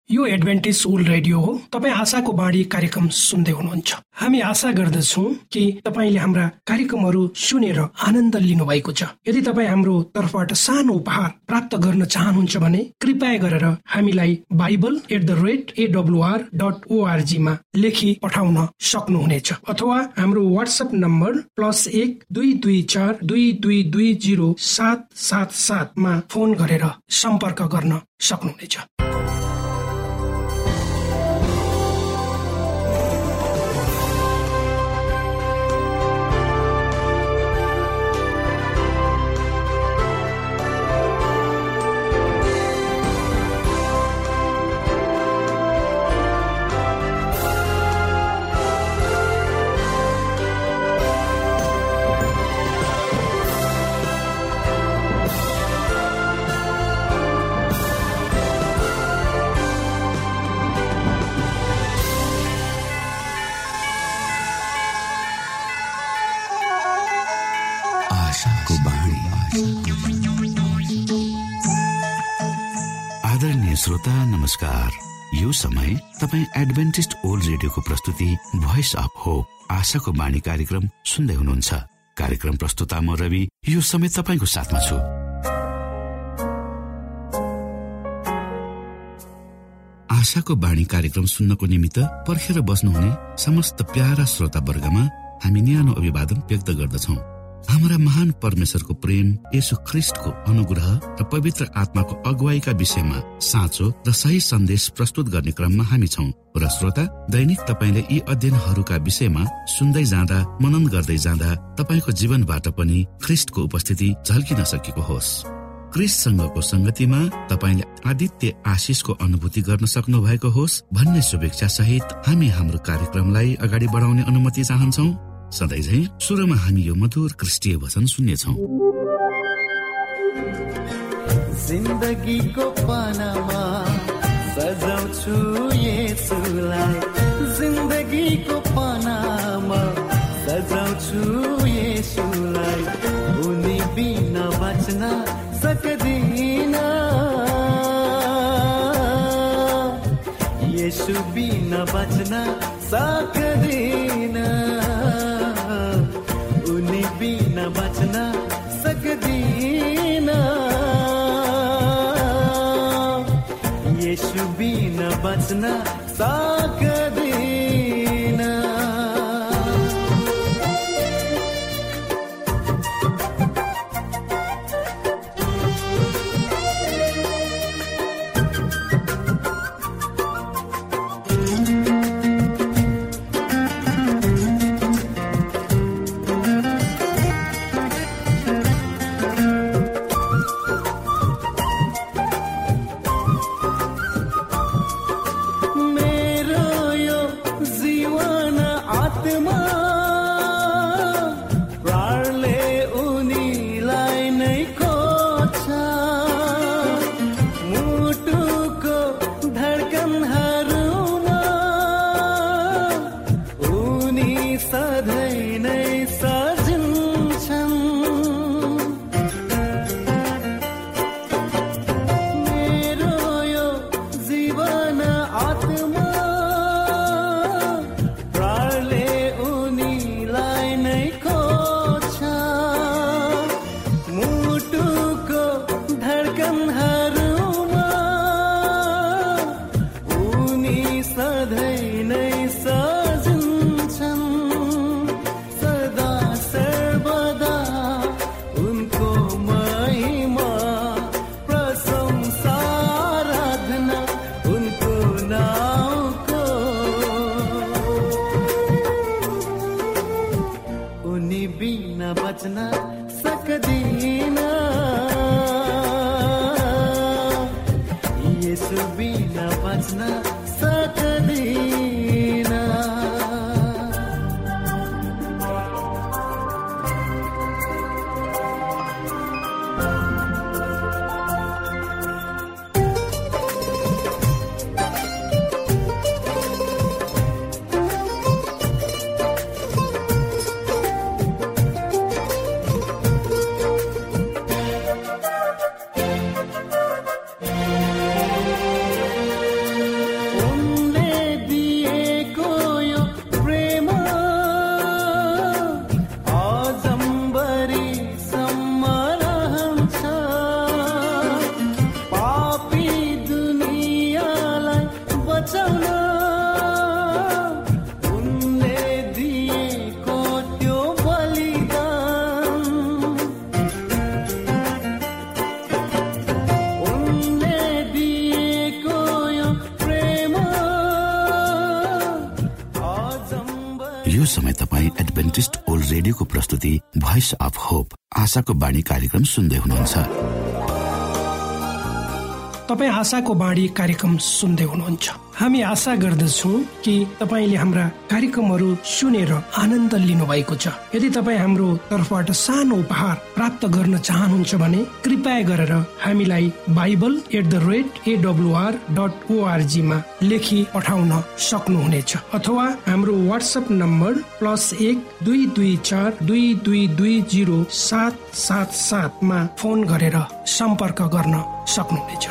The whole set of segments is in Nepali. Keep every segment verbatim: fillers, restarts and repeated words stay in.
यो एडभेन्टिज वर्ल्ड रेडियो हो। तपाईँ आशाको बाणी कार्यक्रम सुन्दै हुनुहुन्छ। हामी आशा गर्दछौँ कि तपाईँले हाम्रा कार्यक्रमहरू सुनेर आनन्द लिनु भएको छ। यदि तपाईँ हाम्रो तर्फबाट सानो उपहार प्राप्त गर्न चाहनुहुन्छ भने कृपया गरेर हामीलाई Bible at the rate AWR dot ORG मा लेखी पठाउन सक्नुहुनेछ, अथवा हाम्रो वाट्सएप नम्बर प्लस एक दुई दुई चार दुई दुई दुई जिरो सात सात सातमा फोन गरेर सम्पर्क गर्न सक्नुहुनेछ। आदरणीय श्रोता नमस्कार। यो समय तपाईँ एडभेन्टिस्ट वर्ल्ड रेडियोको प्रस्तुति भोइस अफ होप आशाको बाणी कार्यक्रम सुन्दै हुनुहुन्छ। कार्यक्रम प्रस्तुता म रवि यो समय तपाईको साथमा छु। आशाको बाणी कार्यक्रम सुन्नको निमित्त पर्खेर बस्नुहुने समस्त प्यारा श्रोता वर्गमा हामी न्यानो अभिवादन व्यक्त गर्दछौँ। हाम्रा महान परमेश्वरको प्रेम, येशू ख्रिस्टको अनुग्रह र पवित्र आत्माको अगुवाईका विषयमा साँचो र सही सन्देश प्रस्तुत गर्ने क्रममा हामी छौँ। र श्रोता, दैनिक तपाईले यी अध्ययनहरूका विषयमा सुन्दै जाँदा, मनन गर्दै जाँदा तपाईको जीवनबाट पनि ख्रिस्टको उपस्थिति झल्किन सकेको होस्। ख्रिस्टसँगको संगतिमा तपाईले आदित्य आशिषको अनुभूति गर्न सक्नु भएको होस् भन्ने शुभेच्छा सहित हामी हाम्रो कार्यक्रमलाई अगाडि बढाउने अनुमति चाहन्छौँ। सधैँ झै सुरुमा हामी यो मधुर क्रिस्टीय वचन सुन्नेछौँ। जिन्दगीको पानामा सजाउँछु येशूलाई, जिन्दगीको पानामा सजाउँछु येशूलाई, उनी बिना बाँच्न सक्दिन, येशू बिना बाँच्न सक्दिन, उनी बिना बाँच्न सक्दिन, येशू बिना बाँच्न सक्दिन। यो समय तपाईँ एडभेन्टिस्ट ओल्ड रेडियोको प्रस्तुति भोइस अफ होप आशाको बाणी कार्यक्रम सुन्दै हुनुहुन्छ। तपाईँ आशाको बाणी कार्यक्रम सुन्दै हुनुहुन्छ। हामी आशा गर्दछौँ कि तपाईँले हाम्रा कार्यक्रमहरू सुनेर आनन्द लिनु भएको छ। यदि तपाईँ हाम्रो तर्फबाट सानो उपहार प्राप्त गर्न चाहनुहुन्छ भने कृपया गरेर हामीलाई Bible at the rate AWR dot ORG मा लेखी पठाउन सक्नुहुनेछ, अथवा हाम्रो वाट्सएप नम्बर प्लस एक दुई दुई चार दुई दुई दुई जिरो सात सात सातमा फोन गरेर सम्पर्क गर्न सक्नुहुनेछ।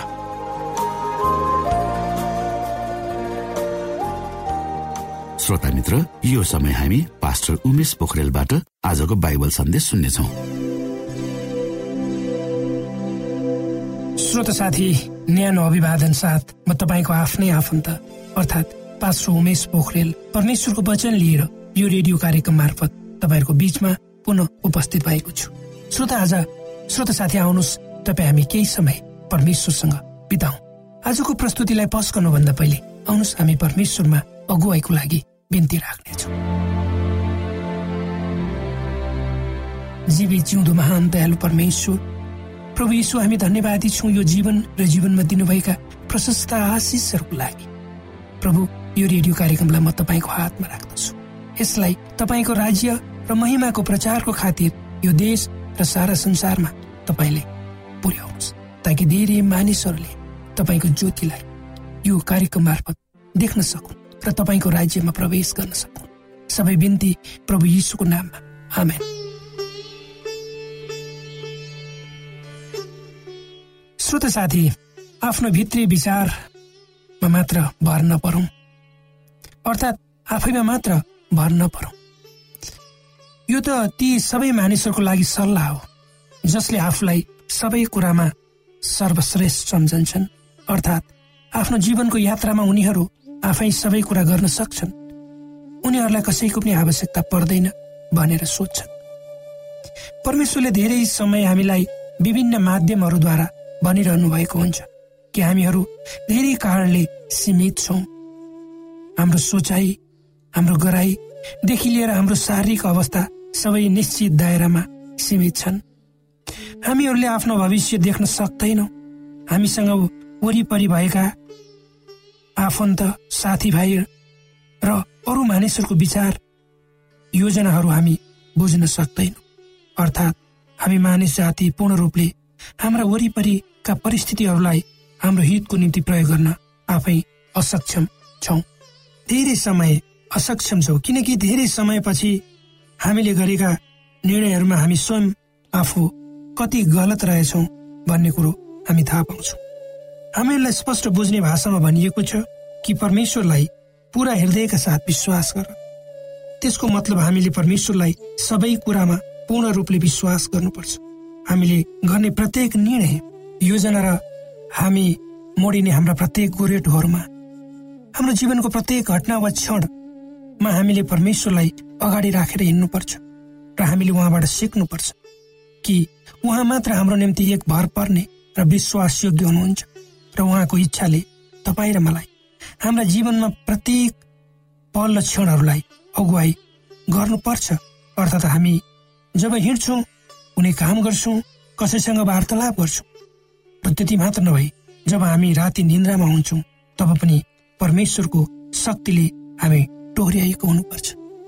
श्रोता मित्र, यो समय हामी पास्टर उमेश पोखरेलबाट आजको बाइबल सन्देश सुन्नेछौँ। श्रोता साथी, न्यानो अभिवादन साथ म तपाईँको आफ्नै आफन्त अर्थात् पास्टर उमेश पोखरेल परमेश्वरको वचन लिएर यो रेडियो कार्यक्रम मार्फत तपाईँहरूको बीचमा पुनः उपस्थित भएको छु। श्रोता आज श्रोता साथी आउनुहोस्, तपाईँ हामी केही समय परमेश्वरसँग बिताउँ। आजको प्रस्तुतिलाई पस गर्नुभन्दा पहिले आउनुहोस् हामी परमेश्वरमा अगुवाईको लागि बिन्ती राख्नेछौँ। जीवित जिउँदो महान दयालु परमेश्वर प्रभु यीशु, हामी धन्यवादी छौँ यो जीवन र जीवनमा दिनुभएका प्रशस्त आशिषहरूको लागि। प्रभु, यो रेडियो कार्यक्रमलाई म तपाईँको हातमा राख्दछु। यसलाई तपाईँको राज्य र महिमाको प्रचारको खातिर यो देश र सारा संसारमा तपाईँले पुर्याउनुहोस्, ताकि धेरै मानिसहरूले तपाईँको ज्योतिलाई यो कार्यक्रम मार्फत देख्न सकुन् र तपाईँको राज्यमा प्रवेश गर्न सक्नु। सबै बिन्ती प्रभु यीशुको नाममा, आमेन। श्रोता साथी, आफ्नो भित्री विचारमा मात्र भर नपरौँ, अर्थात् आफैमा मात्र भर नपरौँ। यो त ती सबै मानिसहरूको लागि सल्लाह हो जसले आफूलाई सबै कुरामा सर्वश्रेष्ठ सम्झन्छन्, अर्थात् आफ्नो जीवनको यात्रामा उनीहरू आफै सबै कुरा गर्न सक्छन्। उनीहरूलाई कसैको पनि आवश्यकता पर्दैन भनेर सोच्छन्। परमेश्वरले धेरै समय हामीलाई विभिन्न माध्यमहरूद्वारा भनिरहनु भएको हुन्छ कि हामीहरू धेरै कारणले सीमित छौँ। हाम्रो सोचाइ, हाम्रो गराइदेखि लिएर हाम्रो शारीरिक अवस्था सबै निश्चित दायरामा सीमित छन्। हामीहरूले आफ्नो भविष्य देख्न सक्दैनौँ। हामीसँग वरिपरि भएका आफन्त, साथीभाइ र अरू मानिसहरूको विचार योजनाहरू हामी बुझ्न सक्दैनौँ। अर्थात् हामी मानिस जाति पूर्ण रूपले हाम्रा वरिपरिका परिस्थितिहरूलाई हाम्रो हितको निम्ति प्रयोग गर्न आफै असक्षम छौँ। धेरै समय असक्षम छौँ किनकि धेरै समयपछि हामीले गरेका निर्णयहरूमा हामी स्वयं आफू कति गलत रहेछौँ भन्ने कुरो हामी थाहा पाउँछौँ। हामीलाई स्पष्ट बुझ्ने भाषामा भनिएको छ कि परमेश्वरलाई पूरा हृदयका साथ विश्वास गर। त्यसको मतलब हामीले परमेश्वरलाई सबै कुरामा पूर्ण रूपले विश्वास गर्नुपर्छ। हामीले गर्ने प्रत्येक निर्णय, योजना र हामी मोडिने हाम्रा प्रत्येक गोरेटोहरूमा, हाम्रो जीवनको प्रत्येक घटना वा क्षणमा हामीले परमेश्वरलाई अगाडि राखेर हिँड्नुपर्छ र हामीले उहाँबाट सिक्नुपर्छ कि उहाँ मात्र हाम्रो निम्ति एक भर पर्ने र विश्वासयोग्य हुनुहुन्छ र उहाँको इच्छाले तपाईँ र मलाई हाम्रा जीवनमा प्रत्येक पल र क्षणहरूलाई अगुवाई गर्नुपर्छ। अर्थात् हामी जब हिँड्छौँ, कुनै काम गर्छौँ, कसैसँग वार्तालाप गर्छौँ र त्यति मात्र नभई जब हामी राति निन्द्रामा हुन्छौँ तब पनि परमेश्वरको शक्तिले हामी टोर्याएको हुनुपर्छ।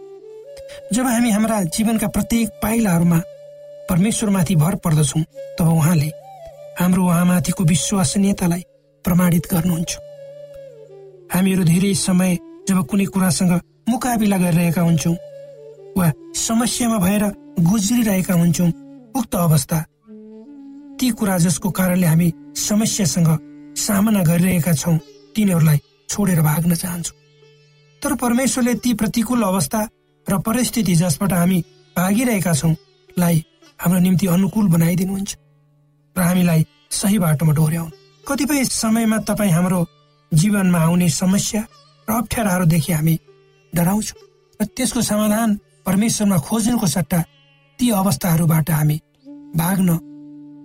जब हामी हाम्रा जीवनका प्रत्येक पाइलाहरूमा परमेश्वरमाथि भर पर्दछौँ तब उहाँले हाम्रो उहाँमाथिको विश्वसनीयतालाई प्रमाणित गर्नुहुन्छ। हामीहरू धेरै समय जब कुनै कुरासँग मुकाबिला गरिरहेका हुन्छौँ वा समस्यामा भएर गुज्रिरहेका हुन्छौँ, उक्त अवस्था ती कुरा जसको कारणले हामी समस्यासँग सामना गरिरहेका छौँ तिनीहरूलाई छोडेर भाग्न चाहन्छौँ। तर परमेश्वरले ती प्रतिकूल अवस्था र परिस्थिति जसबाट हामी भागिरहेका छौँ लाई हाम्रो निम्ति अनुकूल बनाइदिनुहुन्छ र हामीलाई सही बाटोमा डोर्याउनु। कतिपय समयमा तपाईँ हाम्रो जीवनमा आउने समस्या र अप्ठ्याराहरूदेखि हामी डराउँछौँ र त्यसको समाधान परमेश्वरमा खोज्नुको सट्टा ती अवस्थाहरूबाट हामी भाग्न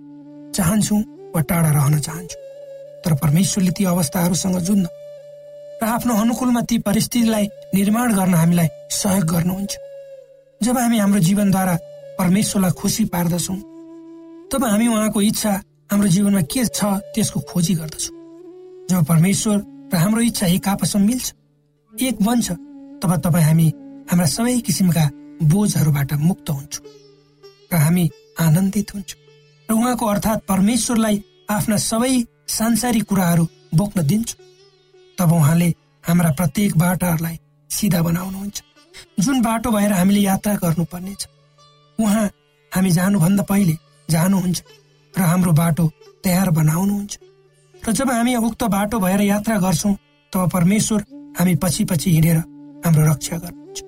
चाहन्छौँ वा टाढा रहन चाहन्छौँ। तर परमेश्वरले ती अवस्थाहरूसँग जुझ्न र आफ्नो अनुकूलमा ती परिस्थितिलाई निर्माण गर्न हामीलाई सहयोग गर्नुहुन्छ। जब हामी हाम्रो जीवनद्वारा परमेश्वरलाई खुसी पार्दछौँ तब हामी उहाँको इच्छा हाम्रो जीवनमा के छ त्यसको खोजी गर्दछौँ। जब परमेश्वर र हाम्रो इच्छा एक आपसमा मिल्छ, एक बन्छ, तब तपाईँ हामी हाम्रा सबै किसिमका बोझहरूबाट मुक्त हुन्छौँ र हामी आनन्दित हुन्छौँ र उहाँको अर्थात् परमेश्वरलाई आफ्ना सबै सांसारिक कुराहरू बोक्न दिन्छौँ। तब उहाँले हाम्रा प्रत्येक बाटाहरूलाई सिधा बनाउनुहुन्छ। जुन बाटो भएर हामीले यात्रा गर्नुपर्नेछ उहाँ हामी जानुभन्दा पहिले जानुहुन्छ र हाम्रो बाटो तयार बनाउनुहुन्छ। र जब हामी उक्त बाटो भएर यात्रा गर्छौँ तब परमेश्वर हामी पछि पछि हिँडेर हाम्रो रक्षा गर्नुहुन्छ।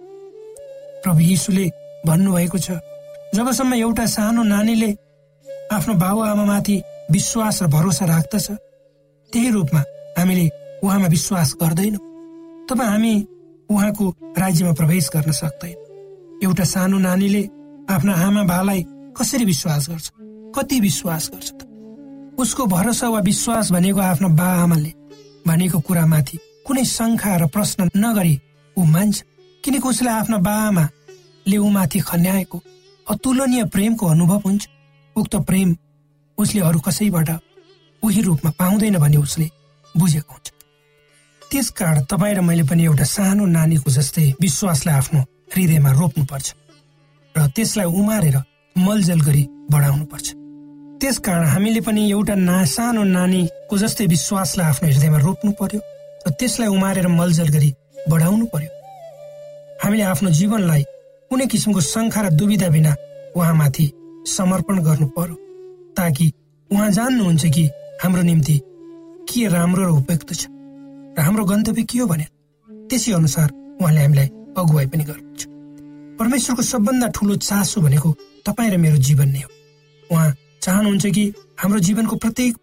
प्रभु यीशुले भन्नुभएको छ, जबसम्म एउटा सानो नानीले आफ्नो बाबुआमामाथि विश्वास र भरोसा राख्दछ त्यही रूपमा हामीले उहाँमा विश्वास गर्दैनौँ तब हामी उहाँको राज्यमा प्रवेश गर्न सक्दैन। एउटा सानो नानीले आफ्ना आमा बालाई कसरी विश्वास गर्छ, कति विश्वास गर्छ त? उसको भरोसा वा विश्वास भनेको आफ्नो बा आमाले भनेको कुरामाथि कुनै शङ्का र प्रश्न नगरी ऊ मान्छ, किनकि उसले आफ्ना बा आमाले उमाथि खन्याएको अतुलनीय प्रेमको अनुभव हुन्छ। उक्त प्रेम उसले अरू कसैबाट उही रूपमा पाउँदैन भन्ने उसले बुझेको हुन्छ। त्यसकारण तपाईँ र मैले पनि एउटा सानो नानीको जस्तै विश्वासलाई आफ्नो हृदयमा रोप्नुपर्छ र त्यसलाई उमारेर मलजल गरी बढाउनु पर्छ। त्यसकारण हामीले पनि एउटा ना सानो नानीको जस्तै विश्वासलाई आफ्नो हृदयमा रोप्नु पर्यो र त्यसलाई उमारेर मलजल गरी बढाउनु पर्यो। हामीले आफ्नो जीवनलाई कुनै किसिमको शङ्का र दुविधा बिना उहाँमाथि समर्पण गर्नु पर्यो ताकि उहाँ जान्नुहुन्छ कि हाम्रो निम्ति के राम्रो र उपयुक्त छ र हाम्रो गन्तव्य के हो भनेर त्यसै अनुसार उहाँले हामीलाई अगुवाई पनि गर्नुहुन्छ। परमेश्वरको सबभन्दा ठुलो चासो भनेको तपाईँ र मेरो जीवन नै हो। उहाँ चाहनुहुन्छ कि हाम्रो जीवनको प्रत्येक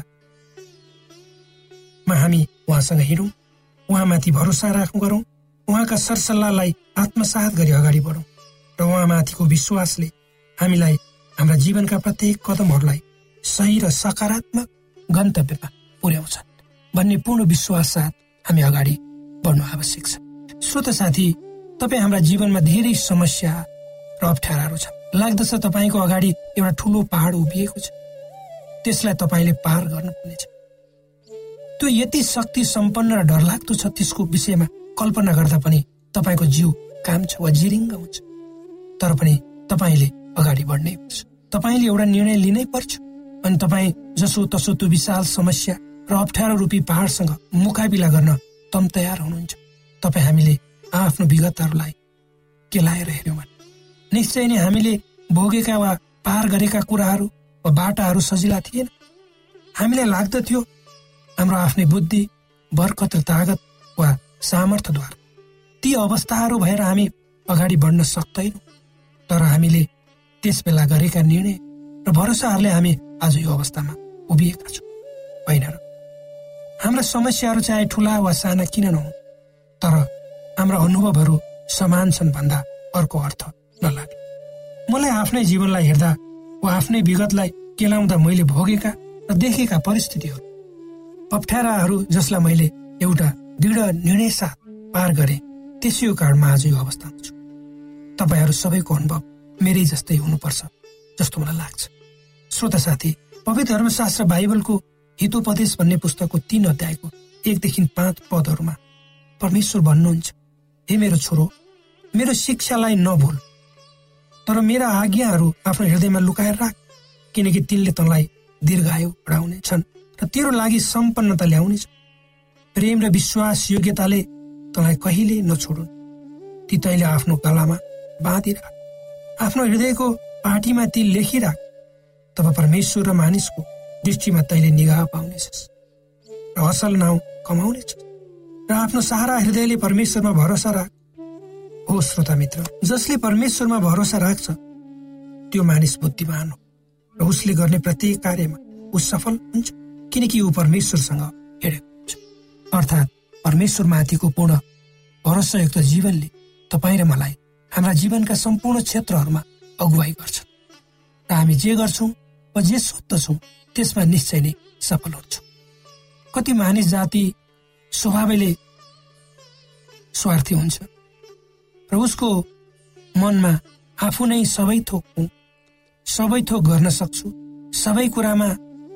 पाइलामा हामी उहाँसँग हिँडौँ, उहाँमाथि भरोसा राख्नु गरौँ, उहाँका सरसल्लाहलाई आत्मसात गरी अगाडि बढौँ र उहाँमाथिको विश्वासले हामीलाई हाम्रा जीवनका प्रत्येक कदमहरूलाई सही र सकारात्मक गन्तव्यमा पुर्याउँछ भन्ने पूर्ण विश्वास साथ हामी अगाडि बढ्नु आवश्यक छ। श्रोता साथी, तपाईँ हाम्रा जीवनमा धेरै समस्या र अप्ठ्याराहरू छ। लाग्दछ तपाईँको अगाडि एउटा ठुलो पहाड उभिएको छ, त्यसलाई तपाईँले पार गर्नुपर्नेछ। त्यो यति शक्ति सम्पन्न र डरलाग्दो छ, त्यसको विषयमा कल्पना गर्दा पनि तपाईँको जिउ काम्छ वा जिरिङ्ग हुन्छ। तर पनि तपाईँले अगाडि बढ्नै पर्छ। तपाईँले एउटा निर्णय लिनै पर्छ अनि तपाईँ जसो तसो त्यो विशाल समस्या र अप्ठ्यारो रूपी पहाडसँग मुकाबिला गर्न तम तयार हुनुहुन्छ। तपाईँ हामीले आफ्नो विगतहरूलाई केलाएर हेर्यौँ भने निश्चय नै हामीले भोगेका वा पार गरेका कुराहरू वा बाटाहरू सजिला थिएन। हामीलाई लाग्दथ्यो हाम्रो आफ्नै बुद्धि, बरकत र तागत वा सामर्थ्यद्वारा ती अवस्थाहरू भएर हामी अगाडि बढ्न सक्दैनौँ। तर हामीले त्यस बेला गरेका निर्णय र भरोसाहरूले हामी आज यो अवस्थामा उभिएका छौँ, होइन र? हाम्रा समस्याहरू चाहे ठुला वा साना किन नहुन्, तर हाम्रा अनुभवहरू समान छन् भन्दा अर्को अर्थ नलाग्ने। मलाई आफ्नै जीवनलाई हेर्दा वा आफ्नै विगतलाई केलाउँदा मैले भोगेका र देखेका परिस्थितिहरू, अप्ठ्याराहरू जसलाई मैले एउटा दृढ निर्णय साथ पार गरेँ, त्यसैको कारणमा आज यो अवस्थामा छु। तपाईँहरू सबैको अनुभव मेरै जस्तै हुनुपर्छ जस्तो मलाई लाग्छ। श्रोता साथी, पवित्र धर्मशास्त्र बाइबलको हितोपदेश भन्ने पुस्तकको तीन अध्यायको एकदेखि पाँच पदहरूमा परमेश्वर भन्नुहुन्छ, हे मेरो छोरो, मेरो शिक्षालाई नभुल, तर मेरा आज्ञाहरू आफ्नो हृदयमा लुकाएर राख, किनकि तिनले तँलाई दीर्घायु बढाउने छन् र तेरो लागि सम्पन्नता ल्याउनेछ। प्रेम र विश्वास योग्यताले तँलाई कहिले नछोडुन्, ती तैँले आफ्नो गलामा बाँधिराख, आफ्नो हृदयको पाटीमा ती लेखिराख, तब परमेश्वर र मानिसको दृष्टिमा तैँले निगाह पाउनेछस् र असल नाउँ कमाउनेछस् र आफ्नो सारा हृदयले परमेश्वरमा भरोसा राख। हो श्रोता मित्र, जसले परमेश्वरमा भरोसा राख्छ त्यो मानिस बुद्धिमान हो र उसले गर्ने प्रत्येक कार्यमा ऊ सफल हुन्छ, किनकि ऊ परमेश्वरसँग हिँडेको हुन्छ। अर्थात् परमेश्वरमाथिको पूर्ण भरोसायुक्त जीवनले तपाईँ र मलाई हाम्रा जीवनका सम्पूर्ण क्षेत्रहरूमा अगुवाई गर्छ र हामी जे गर्छौँ वा जे सोध्दछौँ त्यसमा निश्चय नै सफल हुन्छौँ। कति मानिस जाति स्वभावैले स्वार्थी हुन्छ र उसको मनमा आफू नै सबै थोक हुँ, सबै थोक गर्न सक्छु, सबै कुरामा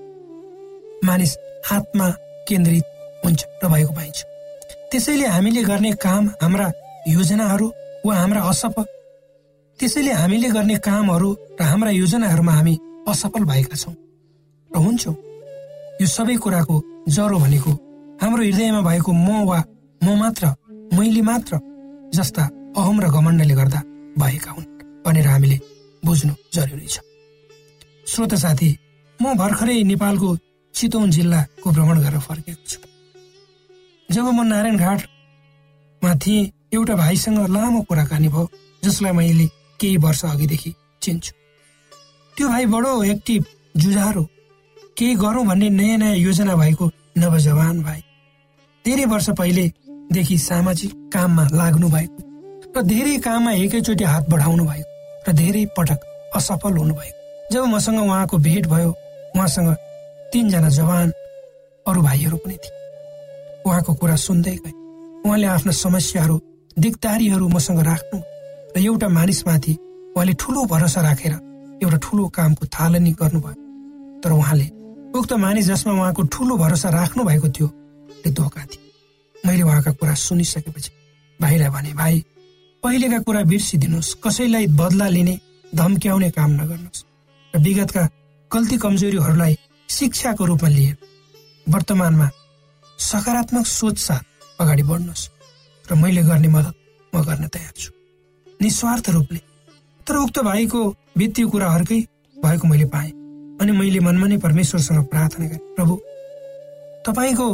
मानिस आत्मा केन्द्रित हुन्छ र भएको पाइन्छ। त्यसैले हामीले गर्ने काम, हाम्रा योजनाहरू वा हाम्रा असफल त्यसैले हामीले गर्ने कामहरू र हाम्रा योजनाहरूमा हामी असफल भएका छौँ र हुन्छौँ। यो सबै कुराको जरो भनेको हाम्रो हृदयमा भएको म वा म मात्र, मैले मात्र जस्ता अहम र घमण्डले गर्दा भएका हुन् भनेर हामीले बुझ्नु जरुरी छ। श्रोता साथी, म भर्खरै नेपालको चितवन जिल्लाको भ्रमण गरेर फर्केको छु। जब म नारायणघाटमा थिएँ, एउटा भाइसँग लामो कुराकानी भयो जसलाई मैले केही वर्ष अघिदेखि चिन्छु। त्यो भाइ बडो एक्टिभ, जुझारो, केही गरौँ भन्ने नयाँ नयाँ योजना भएको नवजवान भाइ। धेरै वर्ष पहिलेदेखि सामाजिक काममा लाग्नु भएको र धेरै काममा एकैचोटि हात बढाउनु भएको र धेरै पटक असफल हुनु भएको। जब मसँग उहाँको भेट भयो, उहाँसँग तीनजना जवान अरू भाइहरू पनि थिए। उहाँको कुरा सुन्दै गए। उहाँले आफ्ना समस्याहरू, दिक्दारीहरू मसँग राख्नु र एउटा मानिसमाथि उहाँले ठुलो भरोसा राखेर एउटा ठुलो कामको थालनी गर्नुभयो। तर उहाँले उक्त मानिस जसमा उहाँको ठुलो भरोसा राख्नु भएको थियो धोका थियो। मैले उहाँका कुरा सुनिसकेपछि भाइलाई भने, भाइ पहिलेका कुरा बिर्सिदिनुहोस्, कसैलाई बदला लिने, धम्क्याउने काम नगर्नुहोस् र विगतका गल्ती कमजोरीहरूलाई शिक्षाको रूपमा लिएर वर्तमानमा सकारात्मक सोच साथ अगाडि बढ्नुहोस् र मैले गर्ने मद्दत म गर्न तयार छु, निस्वार्थ रूपले। तर उक्त भाइको वित्तीय कुराहरूकै भएको मैले पाएँ अनि मैले मनमा नै परमेश्वरसँग प्रार्थना गरेँ, प्रभु तपाईँको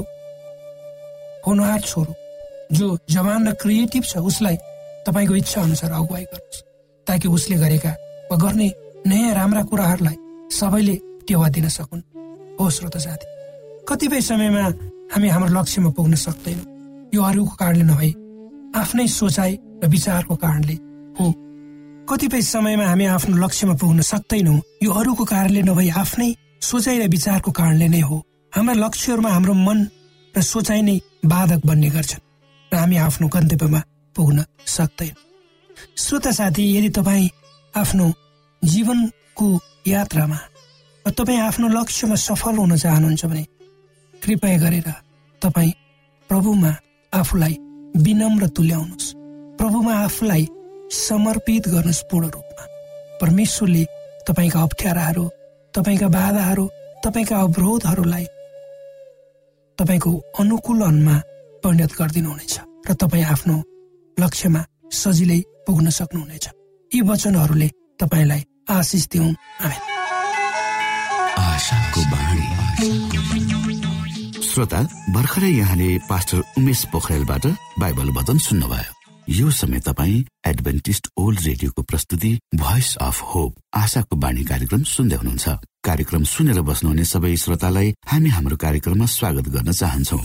होनहार छोरो जो जवान र क्रिएटिभ छ, उसलाई तपाईँको इच्छा अनुसार अगुवाई गर्नुहोस् ताकि उसले गरेका वा गर्ने नयाँ राम्रा कुराहरूलाई सबैले टेवा दिन सकुन्। हो श्रोता साथी, कतिपय समयमा हामी हाम्रो लक्ष्यमा पुग्न सक्दैनौँ। यो अरूको कारणले नभई आफ्नै सोचाइ र विचारको कारणले हो। कतिपय समयमा हामी आफ्नो लक्ष्यमा पुग्न सक्दैनौँ, यो अरूको कारणले नभई आफ्नै सोचाइ र विचारको कारणले नै हो। हाम्रा लक्ष्यहरूमा हाम्रो मन र सोचाइ नै बाधक बन्ने गर्छन् र हामी आफ्नो गन्तव्यमा पुग्न सक्दैनौँ। श्रोता साथी, यदि तपाईँ आफ्नो जीवनको यात्रामा र तपाईँ आफ्नो लक्ष्यमा सफल हुन चाहनुहुन्छ भने कृपया गरेर तपाईँ प्रभुमा आफूलाई विनम्र तुल्याउनुहोस्, प्रभुमा आफूलाई समर्पित गर्नुहोस् पूर्ण रूपमा। परमेश्वरले तपाईँका अप्ठ्याराहरू, तपाईँका बाधाहरू, तपाईँका अवरोधहरूलाई तपाईँको अनुकूलनमा परिणत गरिदिनुहुनेछ र तपाईँ आफ्नो लक्ष्यमा सजिलै पुग्न सक्नुहुनेछ। यी वचनहरूले तपाईँलाई आशिष दिउन्। आमेन। आशाको बाणी। श्रोता, भर्खरै यहाँले पास्टर उमेश पोखरेलबाट बाइबल वचन सुन्नुभयो। यो समय तपाईँ एडभेन्टिस्ट ओल्ड रेडियोको प्रस्तुति भोइस अफ होप, आशाको बाणी कार्यक्रम सुन्दै हुनुहुन्छ। कार्यक्रम सुनेर बस्नुहुने सबै श्रोतालाई हामी हाम्रो कार्यक्रममा स्वागत गर्न चाहन्छौ।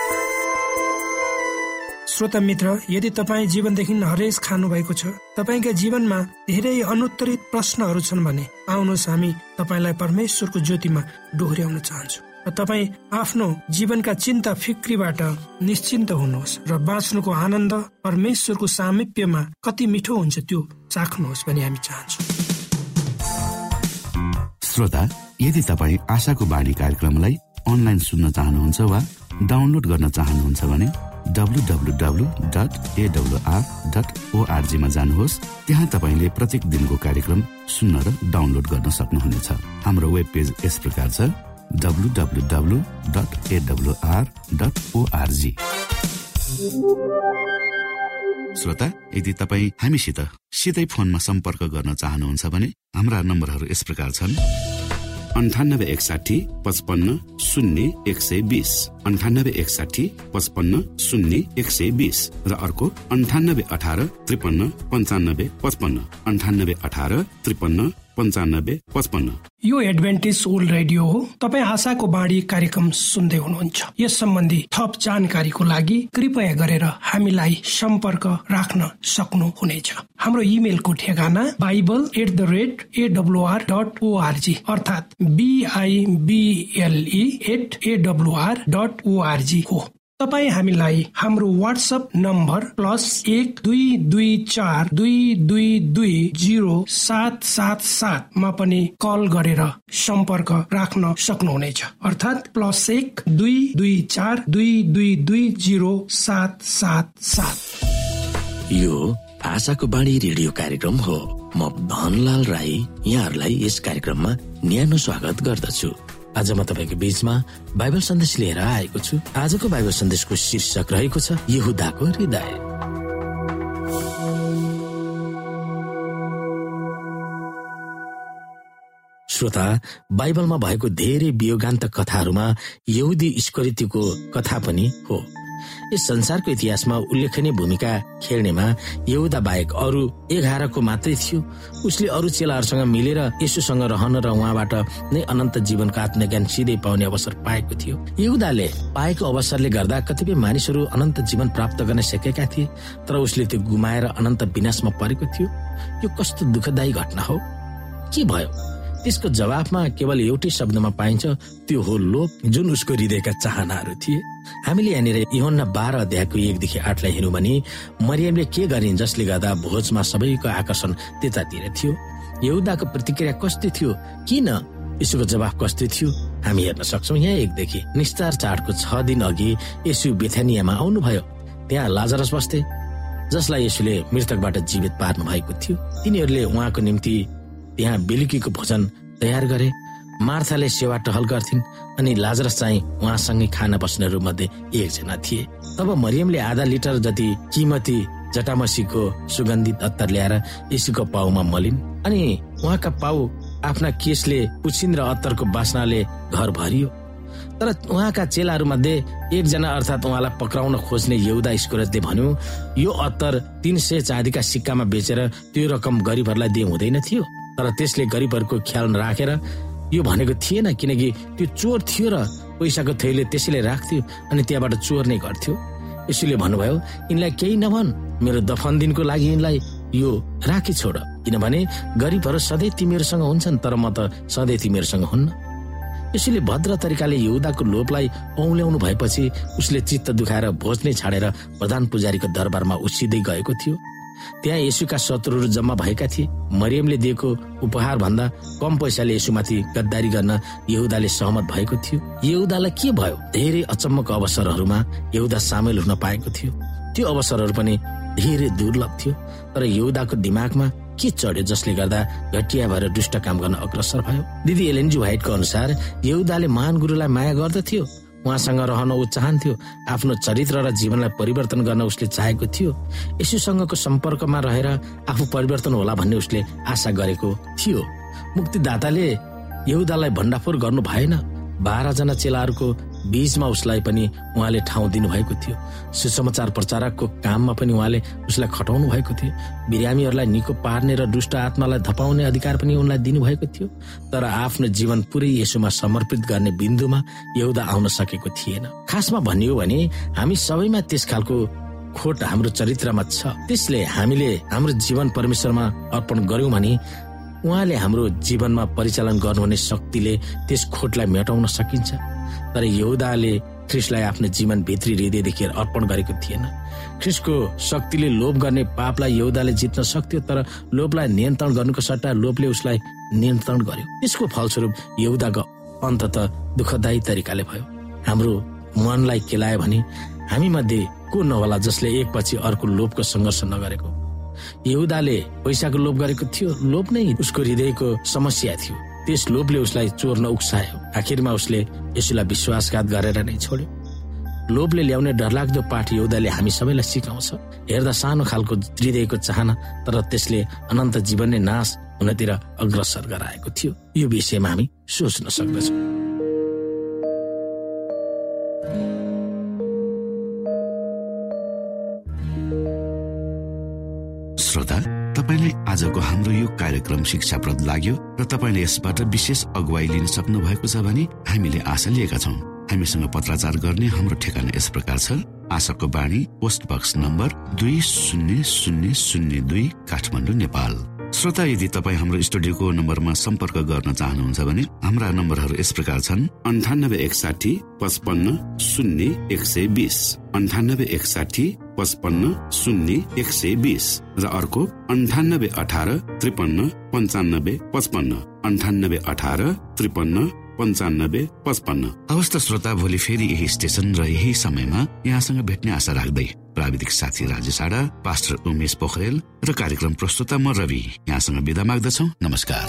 श्रोता मित्र, यदि तपाईँ जीवनदेखि हरेस खानु भएको छ, तपाईँका जीवनमा धेरै अनुत्तरित प्रश्नहरू छन् भने आउनुहोस्, हामी तपाईँलाई परमेश्वरको ज्योतिमा डोहोर्याउन चाहन्छौँ र तपाईँ आफ्नो जीवनका चिन्ता फिक्रीबाट निश्चिन्त हुनुहोस् र बाँच्नुको आनन्द परमेश्वरको सामिप्यमा कति मिठो हुन्छ त्यो चाख्नुहोस् भनी हामी चाहन्छौँ। श्रोता, यदि तपाईँ आशाको बाणी कार्यक्रमलाई अनलाइन सुन्न चाहनुहुन्छ वा डाउनलोड गर्न चाहनुहुन्छ भने W W W dot A W R dot ORG मा जानुहोस्। त्यहाँ तपाईँले प्रत्येक दिनको कार्यक्रम सुन्न र डाउनलोड गर्न सक्नुहुनेछ। हाम्रो वेब पेज यस प्रकार छ, W W W dot A W R dot O R G. श्रोता, यदि तपाईँ हामीसित सिधै फोनमा सम्पर्क गर्न चाहनुहुन्छ भने हाम्रा नम्बरहरू यस प्रकार छन्: अन्ठानब्बे एकसाठी पचपन्न शून्य एक सय बिस, अन्ठानब्बे एकसाठी पचपन्न शून्य एक सय बिस र अर्को अन्ठानब्बे अठार त्रिपन्न पन्चानब्बे पचपन्न, अन्ठानब्बे अठार त्रिपन्न पन्चानब्बे पचपन्न। यो एडभेन्टिस्ट ओल्ड रेडियो हो। तपाईँ आशाको बाणी कार्यक्रम सुन्दै हुनुहुन्छ। यस सम्बन्धी थप जानकारीको लागि कृपया गरेर हामीलाई सम्पर्क राख्न सक्नुहुनेछ। हाम्रो इमेलको ठेगाना bible at the rate AWR dot ORG अर्थात् BIBLE at AWR dot ORG हो। तपाईँ हामीलाई हाम्रो वाट्सएप नम्बर प्लस एक दुई दुई चार दुई दुई दुई जिरो सात सात सातमा पनि कल गरेर सम्पर्क राख्न सक्नुहुनेछ। अर्थात् प्लस एक दुई दुई चार दुई दुई दुई जिरो सात सात सात। यो आशाको बाणी रेडियो कार्यक्रम हो। म धनलाल राई यहाँहरूलाई यस कार्यक्रममा न्यानो स्वागत गर्दछु। आज म तपाईको बीचमा बाइबल सन्देश लिएर आएको छु। आजको बाइबल सन्देशको शीर्षक रहेको छ यहूदाको हृदय। श्रोता, बाइबलमा भएको धेरै वियोगान्त कथाहरूमा यहुदी इस्करियोतको कथा पनि हो। यस संसारको इतिहासमा उल्लेखनीय भूमिका खेल्नेमा यहूदा बाहेक अरू एघारको मात्रै थियो। उसले अरू चेलाहरूसँग मिलेर येशूसँग रहन र उहाँबाट नै अनन्त जीवनको आत्मज्ञान सिधै पाउने अवसर पाएको थियो। यहूदाले पाएको अवसरले गर्दा कतिपय मानिसहरू अनन्त जीवन प्राप्त गर्न सकेका थिए, तर उसले त्यो गुमाएर अनन्त विनाशमा परेको थियो। यो कस्तो दुःखदायी घटना हो। के भयो? त्यसको जवाफमा केवल एउटै शब्दमा पाइन्छ, त्यो हो लोभ, जुन उसको हृदयका चाहनाहरू थिए। हामीले यहाँनिर यूहन्ना बाह्र अध्यायको एकदेखि आठलाई हेर्यौं भने मरियमले के गरिन् जसले गर्दा भोजमा सबैको आकर्षण त्यतातिर थियो। यहूदाको प्रतिक्रिया कस्तो थियो, किन यसोको जवाफ कस्तो थियो, हामी हेर्न सक्छौं। यहाँ एकदेखि निस्तार चाडको छ दिन अघि येशू बेथानियामा आउनुभयो। त्यहाँ लाजरस बस्थे, जसलाई येशूले मृतकबाट जीवित पार्नु भएको थियो। तिनीहरूले उहाँको निम्ति त्यहाँ बेलुकीको भोजन तयार गरे। मार्थाले सेवा टहल गर्थिन् अनि लाजरस चाहिँ उहाँसँगै खाना बस्नेहरू मध्ये एकजना थिए। तब मरियमले आधा लिटर जति कीमती जटामसीको सुगन्धित अत्तर ल्याएर येशूको पाउमा मलिन् अनि उहाँका पाउ आफ्ना केशले पुछिन् र अत्तरको बास्नाले घर भरियो। तर उहाँका चेलाहरू मध्ये एकजना अर्थात् उहाँलाई पक्राउन खोज्ने यहूदा इस्करियोतले भन्यो, यो अत्तर तीन सय चाँदीका सिक्कामा बेचेर त्यो रकम गरिबहरूलाई दिए हुँदैन थियो। तर त्यसले गरिबहरूको ख्याल नराखेर यो भनेको थिएन, किनकि त्यो चोर थियो र पैसाको थैले त्यसैले राख्थ्यो अनि त्यहाँबाट चोर्ने गर्थ्यो। यसैले भन्नुभयो, यिनलाई केही नभन्, मेरो दफन दिनको लागि यिनलाई यो राखी छोड, किनभने गरिबहरू सधैँ तिमीहरूसँग हुन्छन् तर म त सधैँ तिमीहरूसँग हुन्न। यसैले भद्र तरिकाले यहूदाको लोभलाई औँल्याउनु भएपछि उसले चित्त दुखाएर भोज नै छाडेर प्रधान पुजारीको दरबारमा उसिँदै गएको थियो। त्यहाँ येशूका शत्रुहरू जम्मा भएका थिए। मरियमले दिएको उपहार भन्दा कम पैसाले येशूमाथि गद्दारी गर्न यहूदाले सहमत भएको थियो। यहूदालाई के भयो? धेरै अचम्मको अवसरहरूमा यहूदा सामेल हुन पाएको थियो। त्यो अवसरहरू पनि धेरै दुर्लभ थियो। तर यहूदाको दिमागमा के चढ्यो जसले गर्दा घटिया भएर दुष्ट काम गर्न अग्रसर भयो? दिदी एलेन जी व्हाइटको अनुसार यहूदाले महान गुरुलाई माया गर्दथ्यो, उहाँसँग रहन ऊ चाहन्थ्यो, आफ्नो चरित्र र जीवनलाई परिवर्तन गर्न उसले चाहेको थियो। येशूसँगको सम्पर्कमा रहेर आफू परिवर्तन होला भन्ने उसले आशा गरेको थियो। मुक्तिदाताले यहूदालाई भण्डाफोर गर्नु भएन। बाह्रजना चेलाहरूको बीचमा उसलाई पनि उहाँले ठाउँ दिनुभएको थियो। सुसमाचार प्रचारकको काममा पनि उहाँले उसलाई खटाउनु भएको थियो। बिरामीहरूलाई निको पार्ने र दुष्ट आत्मालाई धपाउने अधिकार पनि उनलाई दिनुभएको थियो। तर आफ्नो जीवन पुरै येशूमा समर्पित गर्ने बिन्दुमा यहूदा आउन सकेको थिएन। खासमा भन्ने हो भने हामी सबैमा त्यस खालको खोट हाम्रो चरित्रमा छ। त्यसले हामीले हाम्रो जीवन परमेश्वरमा अर्पण गर्यौं भने उहाँले हाम्रो जीवनमा परिचालन गर्नुहुने शक्तिले त्यस खोटलाई मेटाउन सकिन्छ। तर यहूदाले ख्रिस्टलाई आफ्नो जीवन भित्री हृदयदेखि अर्पण गरेको थिएन। ख्रिस्टको शक्तिले लोभ गर्ने पापलाई यहूदाले जित्न सक्थ्यो, तर लोभलाई नियन्त्रण गर्नुको सट्टा लोभले उसलाई नियन्त्रण गर्यो। त्यसको फलस्वरूप यहूदाको अन्ततः दुःखदायी तरिकाले भयो। हाम्रो मनलाई केलायो भने हामी मध्ये को नहोला जसले एकपछि अर्को लोभको सङ्घर्ष नगरेको? यहूदाले पैसाको लोभ गरेको थियो। लोभ नै उसको हृदयको समस्या थियो। त्यस लोभले उसलाई चोर्न उक्सायो। आखिरमा उसले यसुलाई विश्वासघात गरेर नै छोड्यो। लोभले ल्याउने डरलाग्दो पाठ यहूदाले हामी सबैलाई सिकाउँछ। हेर्दा सानो खालको हृदयको चाहना, तर त्यसले अनन्त जीवन नै नाश हुनतिर अग्रसर गराएको थियो। यो विषयमा हामी सोच्न सक्दछौँ। श्रोता, तपाईलाई आजको हाम्रो यो कार्यक्रम शिक्षाप्रद लाग्यो र तपाईले यसबाट विशेष अगुवाई लिन सक्नु भएको छ भने हामीले आशा लिएका छौँ। हामीसँग पत्राचार गर्ने हाम्रो ठेगाना यस प्रकार छ। आशाको बाणी, पोस्ट बक्स नम्बर दुई शून्य शून्य शून्य दुई, काठमाडौँ, नेपाल। श्रोता, यदि तपाईँ हाम्रो स्टुडियोको नम्बरमा सम्पर्क गर्न चाहनुहुन्छ भने हाम्रा नम्बरहरू यस प्रकार छन्: अन्ठानब्बे एकसाठी पचपन्न शून्य एक सय बिस, अन्ठानब्बे एकसाठी पचपन्न शून्य एक सय बिस र अर्को अन्ठानब्बे अठार त्रिपन्न पन्चानब्बे पचपन्न, अन्ठानब्बे अठार त्रिपन्न पन्चानब्बे पचपन्न। अवस्था श्रोता, भोलि फेरि यही स्टेशन र यही समयमा यहाँसँग भेट्ने आशा राख्दै प्राविधिक साथी राजेश आडा, पास्टर उमेश पोखरेल र कार्यक्रम प्रस्तुता म रवि यहाँसँग बिदा माग्दछौ। नमस्कार।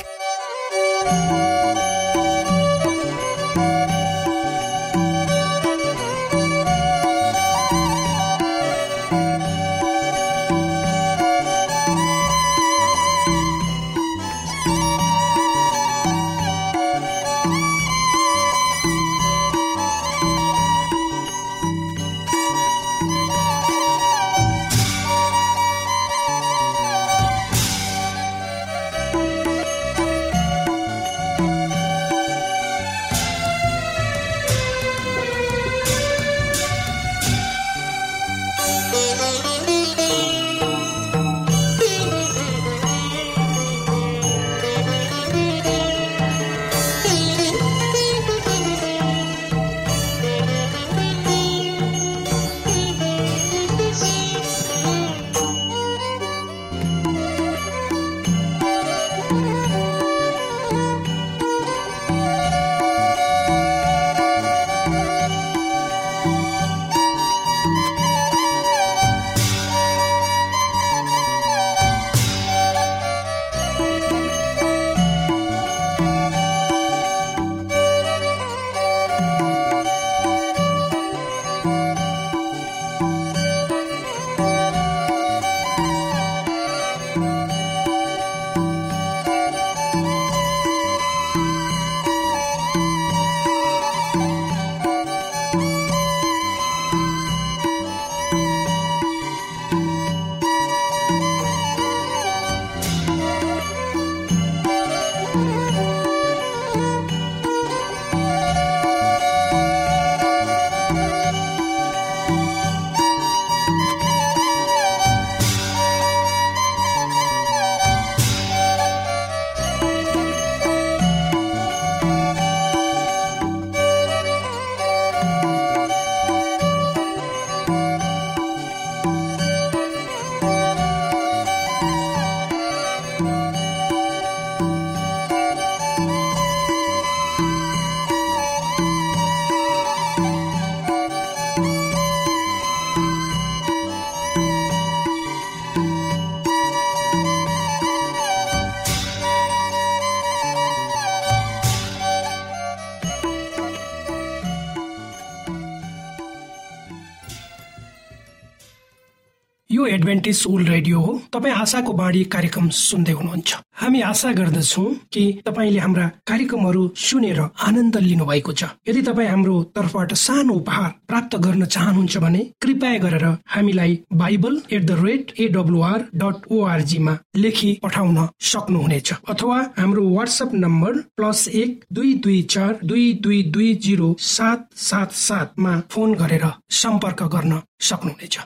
यो एडभेन्टिस्ट वर्ल्ड रेडियो हो। तपाईँ आशाको बाणी कार्यक्रम सुन्दै हुनुहुन्छ। हामी आशा गर्दछौँ कि तपाईँले हाम्रा कार्यक्रमहरू सुनेर आनन्द लिनु भएको छ। यदि तपाईँ हाम्रो तर्फबाट सानो उपहार प्राप्त गर्न चाहनुहुन्छ भने कृपया गरेर हामीलाई Bible at the rate AWR dot ORG मा लेखी पठाउन सक्नुहुनेछ, अथवा हाम्रो वाट्सएप नम्बर प्लस एक दुई दुई चार दुई दुई दुई जिरो सात सात सातमा फोन गरेर सम्पर्क गर्न सक्नुहुनेछ।